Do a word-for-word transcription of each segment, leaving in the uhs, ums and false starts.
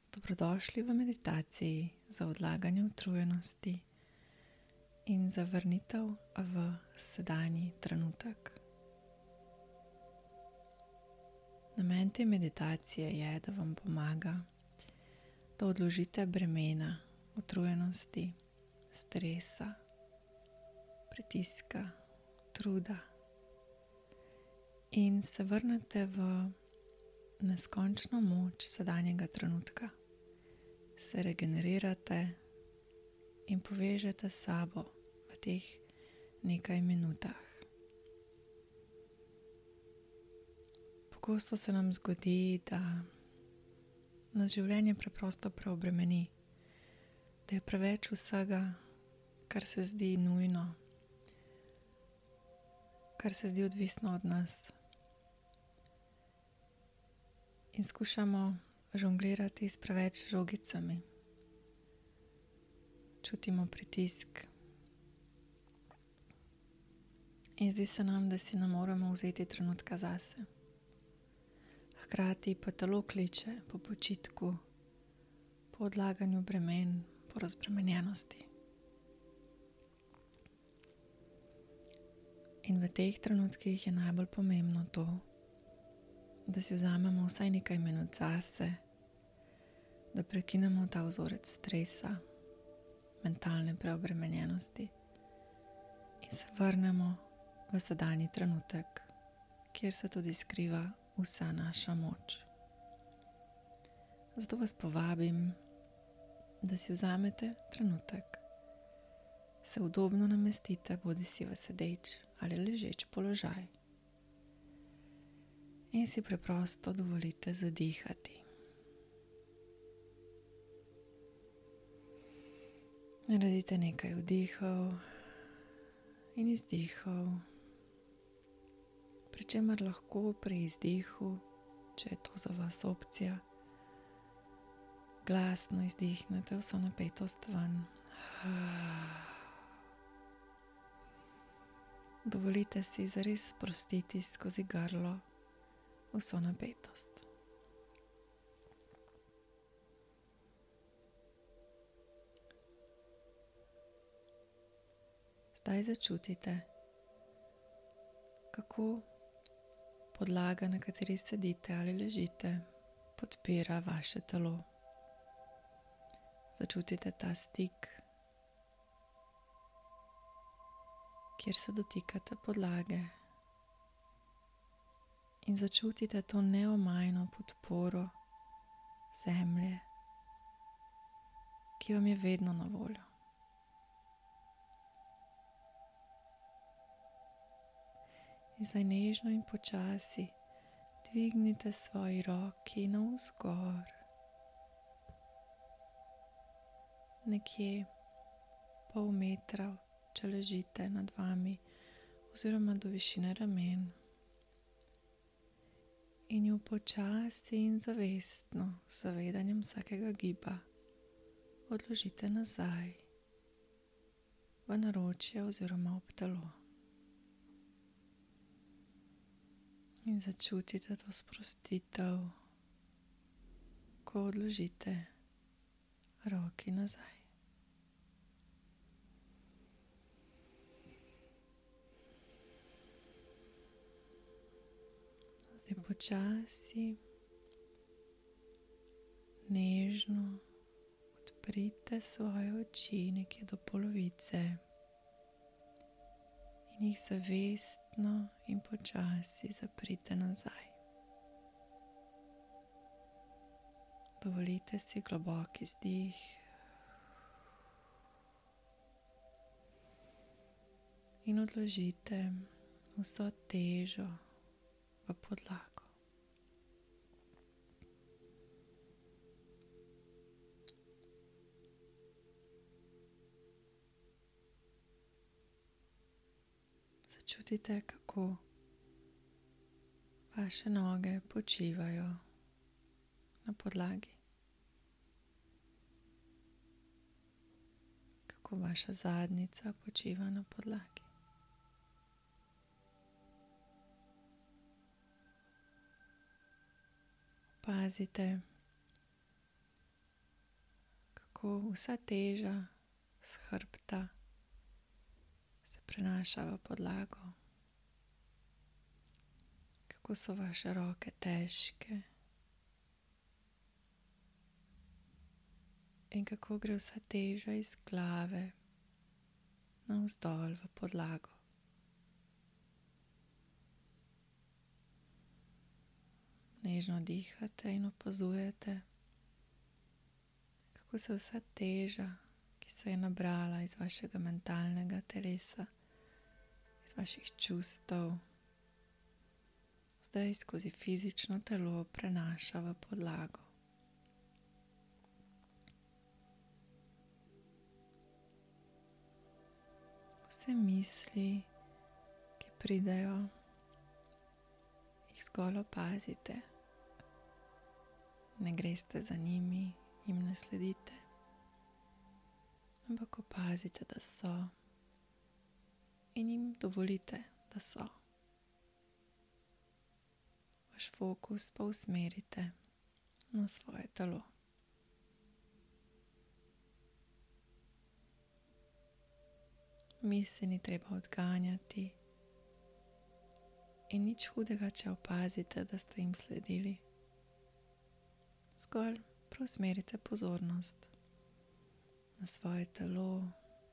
Dobrodošli v meditaciji za odlaganje utrujenosti in za vrnitev v sedanji trenutek. Namen te meditacije je, da vam pomaga, da odložite bremena utrujenosti, stresa, pritiska, truda in se vrnete v neskončno moč sedanjega trenutka. Se regenerirate in povežete s sabo v teh nekaj minutah. Pogosto se nam zgodi, da nas življenje preprosto preobremeni, da je preveč vsega, kar se zdi nujno, kar se zdi odvisno od nas. In skušamo žonglirati s preveč žogicami. Čutimo pritisk. In zdi se nam, da si ne moremo vzeti trenutka zase. Hkrati pa telo kliče po počitku, po odlaganju bremen, po razbremenjenosti. In v teh trenutkih je najbolj pomembno to, da si vzamemo vsaj nekaj minut zase, da prekinemo ta vzorec stresa, mentalne preobremenjenosti in se vrnemo v sedanji trenutek, kjer se tudi skriva vsa naša moč. Zato vas povabim, da si vzamete trenutek, se udobno namestite, bodi si v sedeč ali ležeč položaj. In si preprosto dovolite zadihati. Naredite nekaj vdihov in izdihov, pri čemer lahko pri izdihu, če je to za vas opcija, glasno izdihnete vso napetost ven. Dovolite si zares sprostiti skozi grlo vso napetost. Zdaj začutite, kako podlaga, na kateri sedite ali ležite, podpira vaše telo. Začutite ta stik, kjer se dotikate podlage. In začutite to neomajno podporo zemlje, ki vam je vedno na voljo. In zdaj nežno in počasi dvignite svoji roki navzgor, nekje pol metra, če ležite nad vami, oziroma do višine ramen. In jo počasi in zavestno, z zavedanjem vsakega giba, odložite nazaj v naročje oziroma ob telo. In začutite to sprostitev, ko odložite roki nazaj. Zdaj počasi, nežno odprite svoje oči nekje do polovice in jih zavestno in počasi zaprite nazaj. Dovolite si globok izdih in odložite vso težo v podlago. Začutite, kako vaše noge počivajo na podlagi. Kako vaša zadnjica počiva na podlagi. Pazite, kako vsa teža s hrbta se prenaša v podlago. Kako so vaše roke težke in kako gre vsa teža iz glave navzdol v podlago. Nežno dihate in opazujete, kako se vsa teža, ki se je nabrala iz vašega mentalnega telesa, iz vaših čustev, zdaj skozi fizično telo prenaša v podlago. Vse misli, ki pridejo, jih zgolj opazite. Ne greste za njimi, jim ne sledite, ampak opazite, da so in jim dovolite, da so. Vaš fokus pa usmerite na svoje telo. Misli ni treba odganjati in nič hudega, če opazite, da ste jim sledili. Zgolj preusmerite pozornost na svoje telo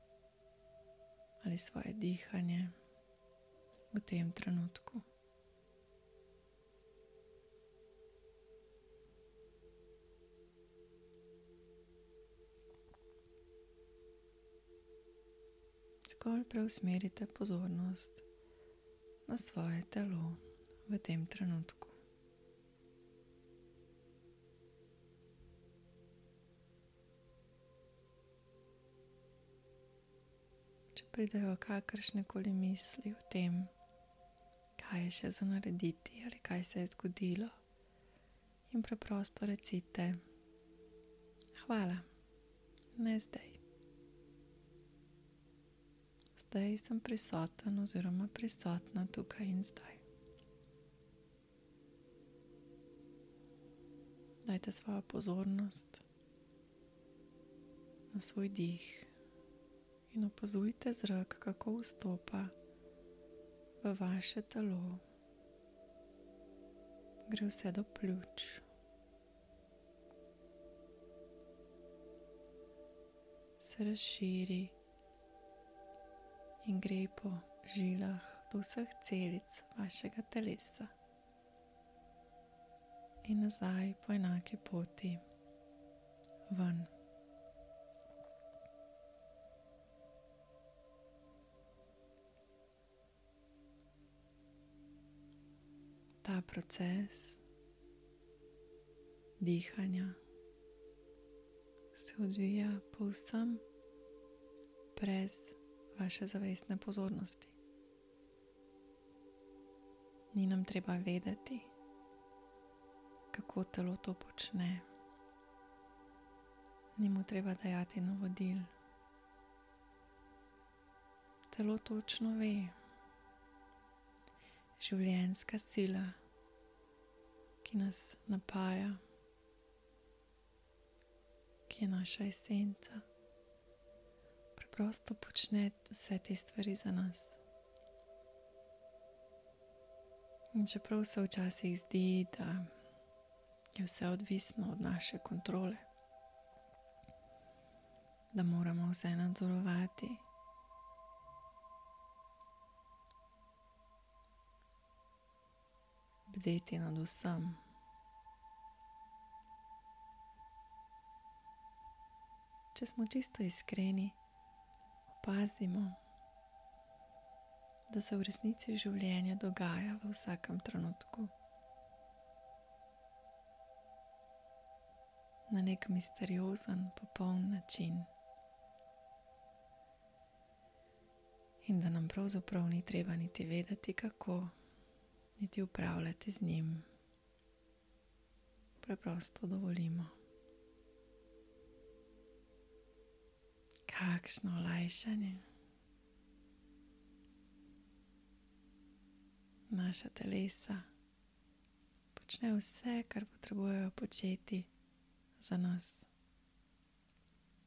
ali svoje dihanje v tem trenutku. Zgolj preusmerite pozornost na svoje telo v tem trenutku. Če pridejo kakršne koli misli o tem, kaj je še za narediti ali kaj se je zgodilo, jim preprosto recite: hvala, ne zdaj. Zdaj sem prisoten oziroma prisotna tukaj in zdaj. Dajte svojo pozornost na svoj dih in opazujte zrak, kako vstopa v vaše telo. Gre vse do pljuč. Se razširi in gre po žilah do vseh celic vašega telesa in nazaj po enaki poti ven. Ta proces dihanja se odvija povsem brez vaše zavestne pozornosti. Ni nam treba vedeti, kako telo to počne. Ni mu treba dajati navodil. Telo točno ve. Življenjska sila, ki nas napaja, ki je naša esenca, preprosto počne vse te stvari za nas. In čeprav se včasih zdi, da je vse odvisno od naše kontrole, da moramo vse nadzorovati, bdeti nad vsem, če smo čisto iskreni, opazimo, da se v resnici življenje dogaja v vsakem trenutku. Na nek misteriozen, popoln način. In da nam pravzaprav ni treba niti vedeti, kako, niti upravljati z njim. Preprosto dovolimo. Kakšno olajšanje. Naša telesa počnejo vse, kar potrebujejo početi za nas.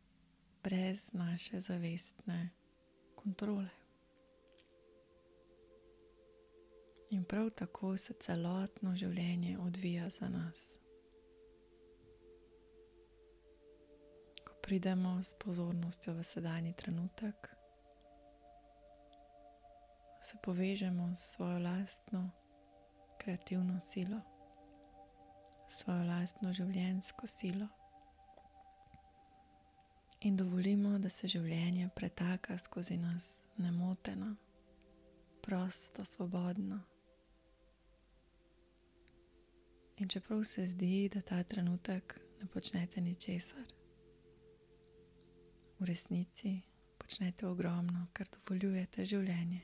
brez naše zavestne kontrole. In prav tako se celotno življenje odvija za nas. Ko pridemo s pozornostjo v sedanji trenutek, se povežemo s svojo lastno kreativno silo, svojo lastno življenjsko silo in dovolimo, da se življenje pretaka skozi nas nemoteno, prosto, svobodno. In čeprav se zdi, da ta trenutek ne počnete ničesar, v resnici počnete ogromno, ker dovoljujete življenje.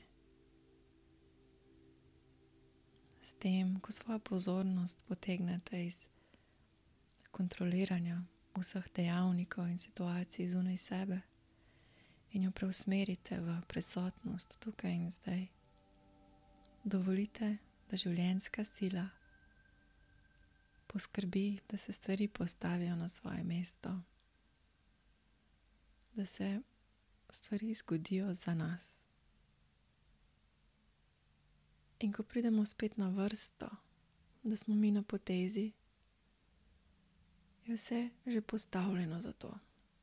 S tem, ko svojo pozornost potegnete iz kontroliranja vseh dejavnikov in situacij zunaj sebe in jo preusmerite v prisotnost tukaj in zdaj, dovolite, da življenjska sila poskrbi, da se stvari postavijo na svoje mesto, da se stvari zgodijo za nas. In ko pridemo spet na vrsto, da smo mi na potezi, je vse že postavljeno za to.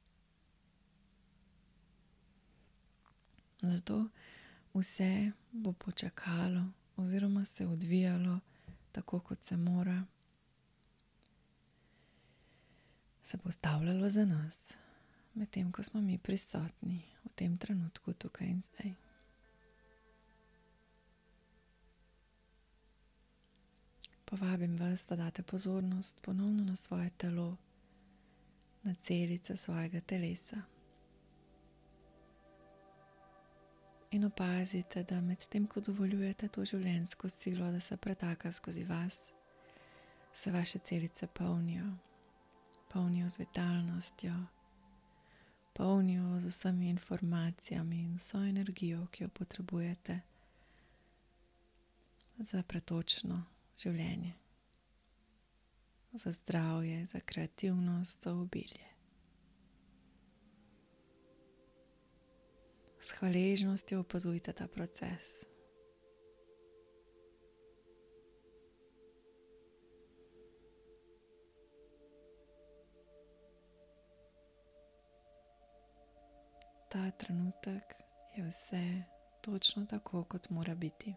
Zato vse bo počakalo oziroma se odvijalo tako, kot se mora. Se postavljalo za nas, medtem ko smo mi prisotni v tem trenutku tukaj in zdaj. Povabim vas, da date pozornost ponovno na svoje telo, na celice svojega telesa. In opazite, da med tem, ko dovoljujete to življenjsko silo, da se pretaka skozi vas, se vaše celice polnijo. Polnijo z vitalnostjo, polnijo z vsemi informacijami in vso energijo, ki jo potrebujete za pretočno življenje, za zdravje, za kreativnost, za obilje. S hvaležnostjo opazujte ta proces. Ta trenutek je vse točno tako, kot mora biti.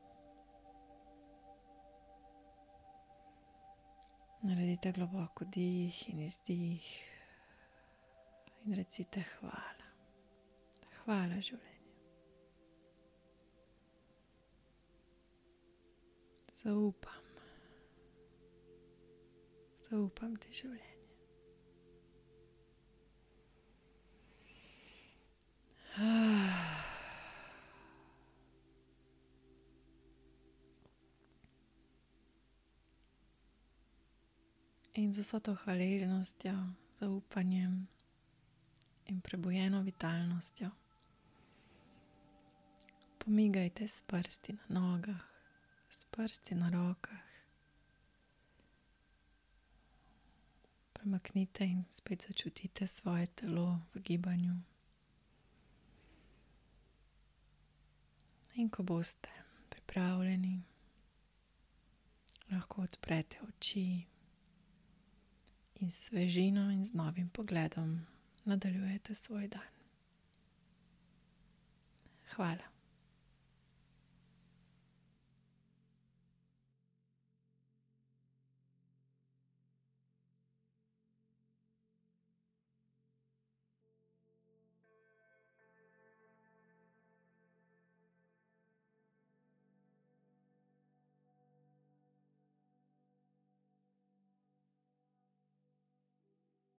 Naredite globoko dih in izdih in recite hvala. Hvala življenju. Zaupam. Zaupam ti življenje. In z vso to hvaležnostjo, zaupanjem in prebujeno vitalnostjo pomigajte s prsti na nogah, s prsti na rokah. Premaknite in spet začutite svoje telo v gibanju. In ko boste pripravljeni, lahko odprete oči in s svežino in z novim pogledom nadaljujete svoj dan. Hvala.